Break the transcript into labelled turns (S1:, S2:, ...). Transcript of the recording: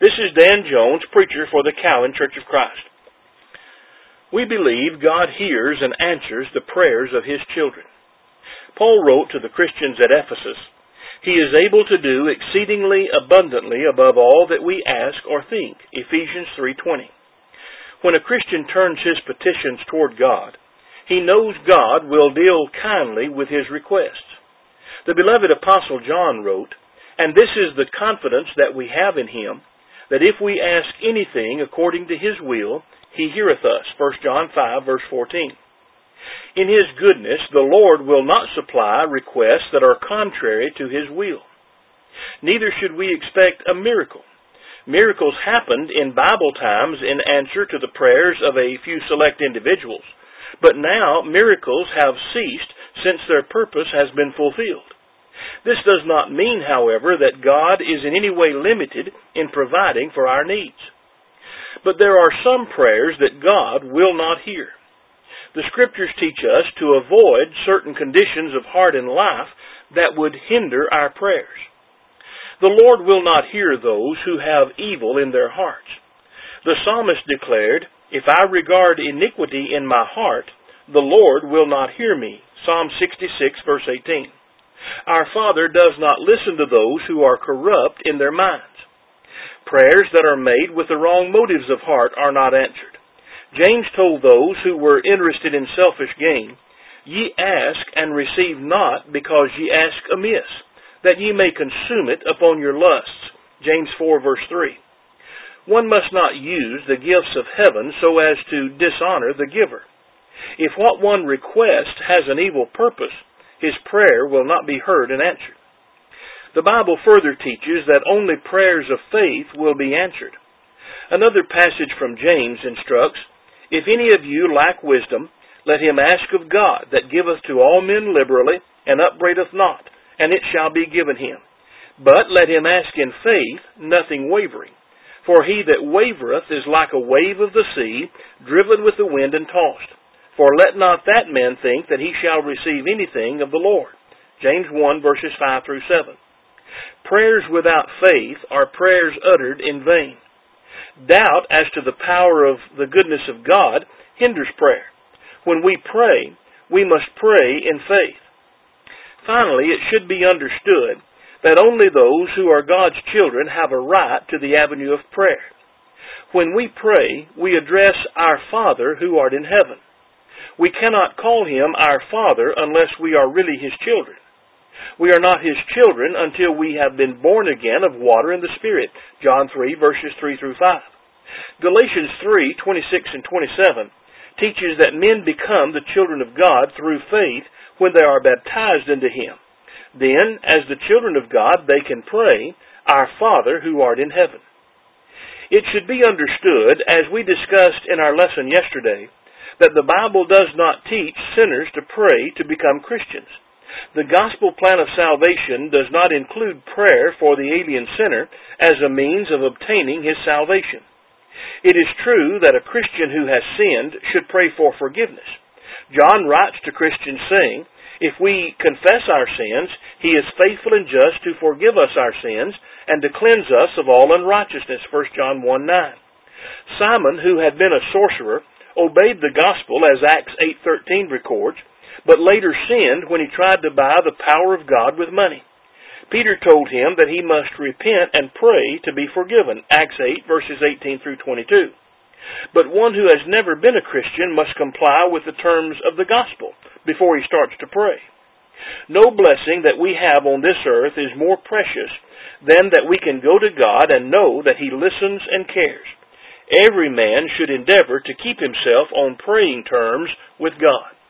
S1: This is Dan Jones, preacher for the Cowan Church of Christ. We believe God hears and answers the prayers of His children. Paul wrote to the Christians at Ephesus, "He is able to do exceedingly abundantly above all that we ask or think." Ephesians 3:20. When a Christian turns his petitions toward God, he knows God will deal kindly with his requests. The beloved Apostle John wrote, "And this is the confidence that we have in Him, that if we ask anything according to His will, He heareth us." 1 John 5, verse 14. In His goodness, the Lord will not supply requests that are contrary to His will. Neither should we expect a miracle. Miracles happened in Bible times in answer to the prayers of a few select individuals, but now miracles have ceased since their purpose has been fulfilled. This does not mean, however, that God is in any way limited in providing for our needs. But there are some prayers that God will not hear. The Scriptures teach us to avoid certain conditions of heart and life that would hinder our prayers. The Lord will not hear those who have evil in their hearts. The psalmist declared, "If I regard iniquity in my heart, the Lord will not hear me." Psalm 66, verse 18. Our Father does not listen to those who are corrupt in their minds. Prayers that are made with the wrong motives of heart are not answered. James told those who were interested in selfish gain, "Ye ask and receive not, because ye ask amiss, that ye may consume it upon your lusts." James 4, verse 3. One must not use the gifts of heaven so as to dishonor the giver. If what one requests has an evil purpose, his prayer will not be heard and answered. The Bible further teaches that only prayers of faith will be answered. Another passage from James instructs, "If any of you lack wisdom, let him ask of God, that giveth to all men liberally, and upbraideth not, and it shall be given him. But let him ask in faith, nothing wavering. For he that wavereth is like a wave of the sea, driven with the wind and tossed. For let not that man think that he shall receive anything of the Lord." James 1, verses 5 through 7. Prayers without faith are prayers uttered in vain. Doubt as to the power of the goodness of God hinders prayer. When we pray, we must pray in faith. Finally, it should be understood that only those who are God's children have a right to the avenue of prayer. When we pray, we address our Father who art in heaven. We cannot call Him our Father unless we are really His children. We are not His children until we have been born again of water and the Spirit. John 3, verses 3 through 5. Galatians 3, 26 and 27 teaches that men become the children of God through faith when they are baptized into Him. Then, as the children of God, they can pray, "Our Father who art in heaven." It should be understood, as we discussed in our lesson yesterday, that the Bible does not teach sinners to pray to become Christians. The gospel plan of salvation does not include prayer for the alien sinner as a means of obtaining his salvation. It is true that a Christian who has sinned should pray for forgiveness. John writes to Christians saying, "If we confess our sins, He is faithful and just to forgive us our sins and to cleanse us of all unrighteousness." 1 John 1:9. Simon, who had been a sorcerer, obeyed the gospel as Acts 8:13 records, but later sinned when he tried to buy the power of God with money. Peter told him that he must repent and pray to be forgiven. Acts 8, verses 18 through 22. But one who has never been a Christian must comply with the terms of the gospel before he starts to pray. No blessing that we have on this earth is more precious than that we can go to God and know that He listens and cares. Every man should endeavor to keep himself on praying terms with God.